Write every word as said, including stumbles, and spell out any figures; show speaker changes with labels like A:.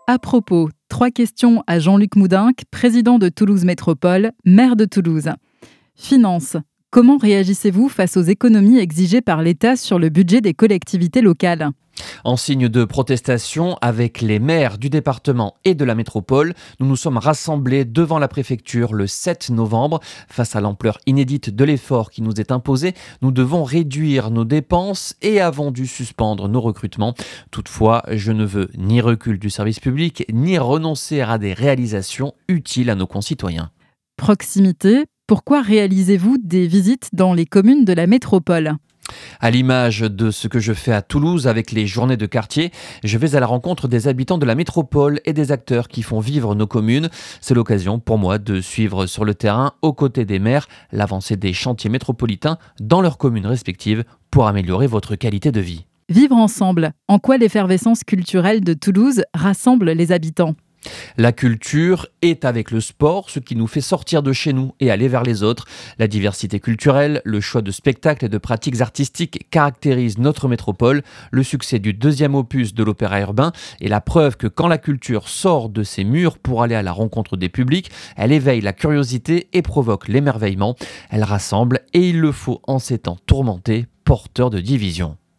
A: À propos, trois questions à Jean-Luc Moudinque, président de Toulouse Métropole, maire de Toulouse. Finances. Comment réagissez-vous face aux économies exigées par l'État sur le budget des collectivités locales ?
B: En signe de protestation, avec les maires du département et de la métropole, nous nous sommes rassemblés devant la préfecture le sept novembre. Face à l'ampleur inédite de l'effort qui nous est imposé, nous devons réduire nos dépenses et avons dû suspendre nos recrutements. Toutefois, je ne veux ni recul du service public, ni renoncer à des réalisations utiles à nos concitoyens.
A: Proximité. Pourquoi réalisez-vous des visites dans les communes de la métropole ?
B: À l'image de ce que je fais à Toulouse avec les journées de quartier, je vais à la rencontre des habitants de la métropole et des acteurs qui font vivre nos communes. C'est l'occasion pour moi de suivre sur le terrain, aux côtés des maires, l'avancée des chantiers métropolitains dans leurs communes respectives pour améliorer votre qualité de vie.
A: Vivre ensemble. En quoi l'effervescence culturelle de Toulouse rassemble les habitants ?
B: La culture est avec le sport ce qui nous fait sortir de chez nous et aller vers les autres. La diversité culturelle, le choix de spectacles et de pratiques artistiques caractérisent notre métropole. Le succès du deuxième opus de l'opéra urbain est la preuve que quand la culture sort de ses murs pour aller à la rencontre des publics, elle éveille la curiosité et provoque l'émerveillement. Elle rassemble et il le faut en ces temps tourmentés, porteurs de divisions.